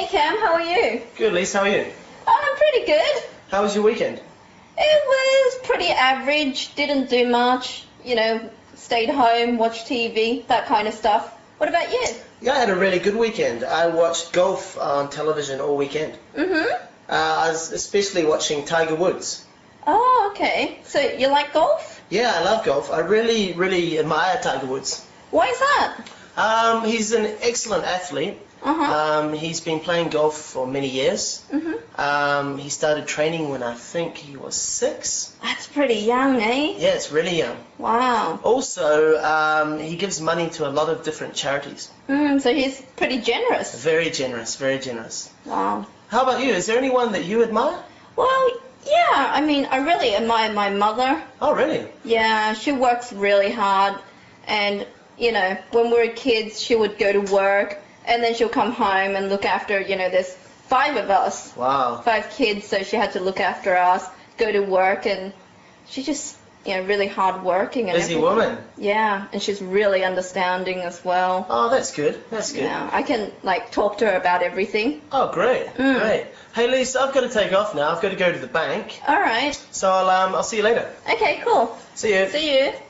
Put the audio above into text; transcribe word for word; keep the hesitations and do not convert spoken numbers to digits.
Cam, how are you? Good, Lisa, how are you? I'm pretty good. How was your weekend? It was pretty average, didn't do much, you know, stayed home, watched T V, that kind of stuff. What about you? Yeah, I had a really good weekend. I watched golf on television all weekend. Mm-hmm. Uh, I was especially watching Tiger Woods. Oh, okay. So you like golf? Yeah, I love golf. I really, really admire Tiger Woods. Why is that? Um, he's an excellent athlete. Uh-huh. Um, he's been playing golf for many years. Mm-hmm. Um, he started training when I think he was six. That's pretty young, eh? Yeah, it's really young. Wow. Also, um, he gives money to a lot of different charities. Mm, so he's pretty generous. Very generous, very generous. Wow. How about you? Is there anyone that you admire? Well, yeah, I mean, I really admire my mother. Oh, really? Yeah, she works really hard. And, you know, when we were kids, she would go to work. And then she'll come home and look after, you know, there's five of us. Wow. Five kids, so she had to look after us, go to work, and she's just, you know, really hard working. And Busy everything. woman. Yeah, and she's really understanding as well. Oh, that's good. That's good. Yeah, I can, like, talk to her about everything. Oh, great. Mm. Great. Hey, Lisa, I've got to take off now. I've got to go to the bank. All right. So I'll, um, I'll see you later. Okay, cool. See you. See you.